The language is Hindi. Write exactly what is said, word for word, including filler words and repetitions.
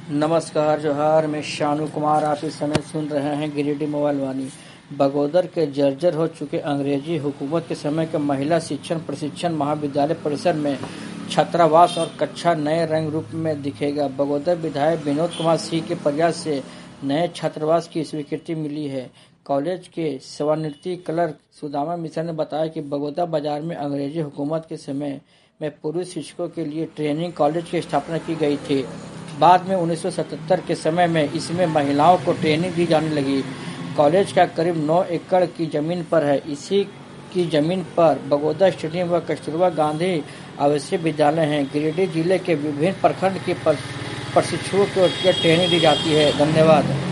नमस्कार जोहार, मैं शानू कुमार। आप इस समय सुन रहे हैं गिरिडीह मोबाइल वाणी। बगोदर के जर्जर हो चुके अंग्रेजी हुकूमत के समय के महिला शिक्षण प्रशिक्षण महाविद्यालय परिसर में छात्रावास और कक्षा नए रंग रूप में दिखेगा। बगोदर विधायक विनोद कुमार सिंह के प्रयास से नए छात्रावास की स्वीकृति मिली है। कॉलेज के सेवानिवृत्त क्लर्क सुदामा मिश्रा ने बताया कि बगोदर बाजार में अंग्रेजी हुकूमत के समय में पुरुष शिक्षकों के लिए ट्रेनिंग कॉलेज की स्थापना की गई थी। बाद में उन्नीस सौ सतहत्तर के समय में इसमें महिलाओं को ट्रेनिंग दी जाने लगी। कॉलेज का करीब नौ एकड़ की जमीन पर है। इसी की जमीन पर बगोदर स्टेडियम व कस्तूरबा गांधी आवासीय विद्यालय हैं। गिरिडीह जिले के विभिन्न प्रखंड के प्रशिक्षुओं को ट्रेनिंग दी जाती है। धन्यवाद।